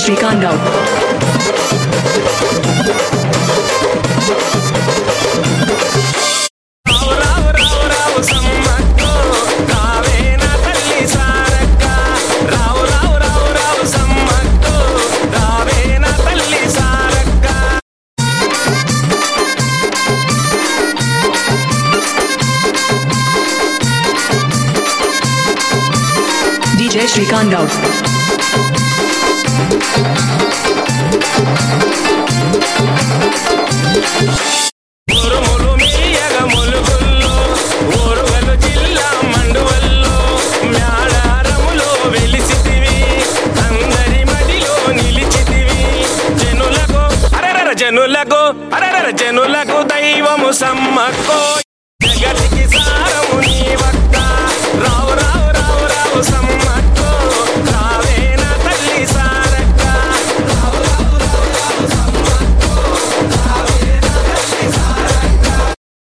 Shrikant Rao. DJ Shrikant Rao. జనులకు దైవము సమ్మక్కో జగతికి సారము నీవక్క రావు రావు రావు రావు సమ్మక్కో రావేన తల్లి సారక్క రావు రావు రావు రావు సమ్మక్కో రావేన తల్లి Sarakka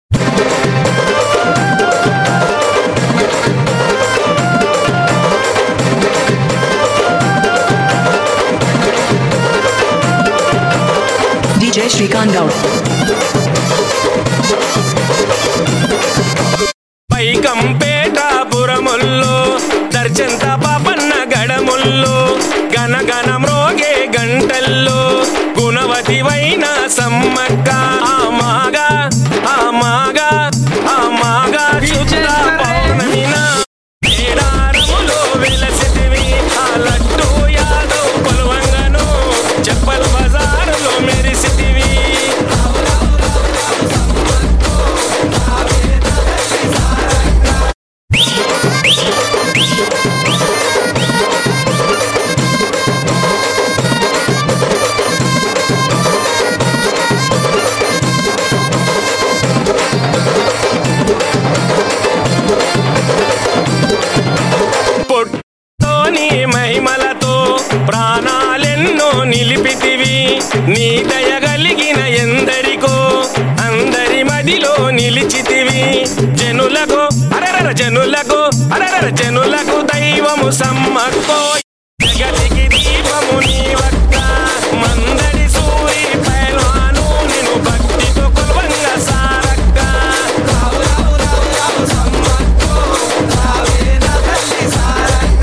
DJ Shrikant Rao. పైకంపేటాపురముల్లో దర్శంత Papanna గడముల్లో గనగన మ్రోగే గంటల్లో గుణవతి వైన సమ్మక్క ఆమాగా ఆమాగా ఆమాగా శుద్ధ పౌర్ణమిన మేడారములో వెలసితివి ఆ లడ్డు యాదవ్ కొలువంగను చెప్పల్ బజారులో మెరిసితివి మహిమలతో ప్రాణాలెన్నో నిలిపితివి నీ దయ కలిగిన ఎందరికో అందరి మదిలో నిలిచితివి జనులకు అరర జనులకు అరర జనులకు దైవము సమ్మక్కో జగతికి దీపము నీవక్క మందడి సూరి పైల్వాను నిన్ను భక్తితో కొలువంగ సారక్క రావు రావు రావు రావు సమ్మక్కో రావేన తల్లి సారక్క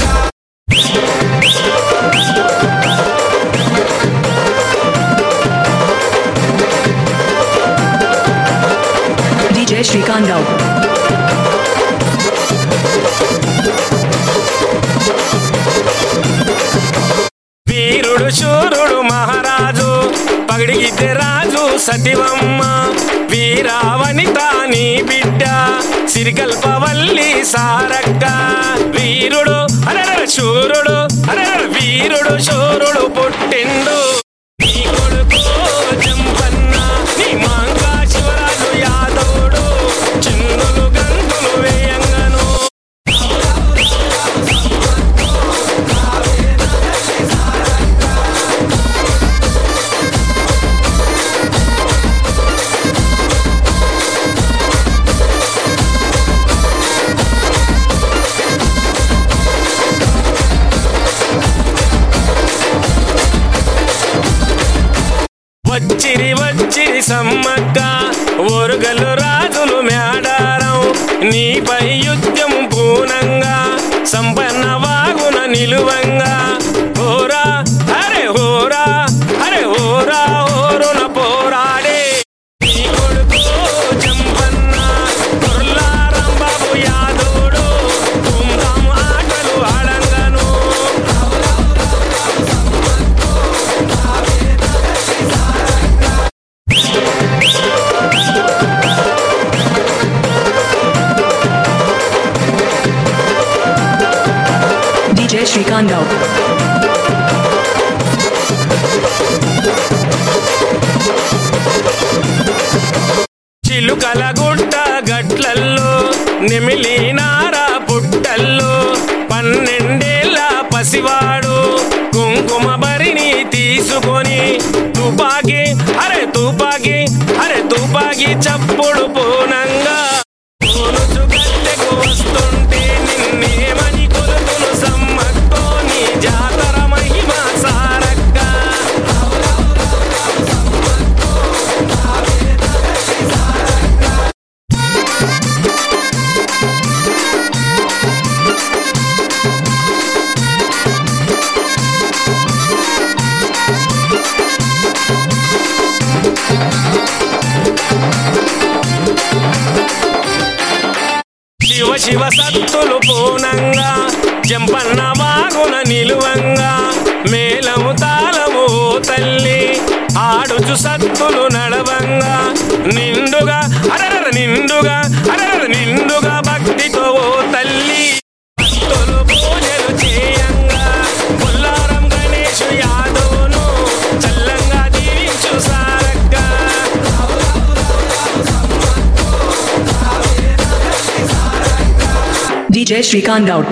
DJ Shrikant Rao. వీరుడు శూరుడు మహారాజు పగిడిగితే రాజు సతివమ్మ వీరావనిత నీ బిడ్డ సిరికల్పవల్లి సారక్క వీరుడు అరర శూరుడు అరర వీరుడు శూరుడు పుట్టిండు నీ కొడుకు జంపన్న నీ మాంగా శివరాజు యాదవుడు చిందులు గంతులు వేయంగను వచ్చిరి వచ్చిరి సమ్మక్క ఓరుగలు రాజులు మేడారం నీపై యుద్ధం పూనంగా సంపన్న వాగున నిలువంగా హోరా అరే హోరా అరే హోరా హోరున పోరాడే నీ కొడుకు జంపన్న కొర్లారంబాబు యాదవుడు ధూమ్ధాం ఆటలు ఆడంగను DJ Shrikant Rao. చిలుకల గుట్ట గట్లల్లో నిమిలినార పుట్టల్లో 12 పసివాడు కుంకుమ బరిని తీసుకొని తుపాకి అరే తుపాకి అరే తుపాకి చప్పుడు పూనంగా గట్టెకు వస్తుంటే నిన్నేమని కొలుతును సమ్మక్కో నీ జాతర మహిమ సారక్క శివ సత్తులు పూనంగా జంపన్న వాగున నిలువంగా మేళము తాళము ఓ తల్లి ఆడుచు సత్తులు నడవంగా నిండుగా అరర నిండుగా అరర నిండుగా భక్తితో ఓ తల్లి భక్తులు పూజలు చేయంగా బొల్లారం గణేశు యాదవును చల్లంగా దీవించు సారక్క DJ Shrikant Gaud.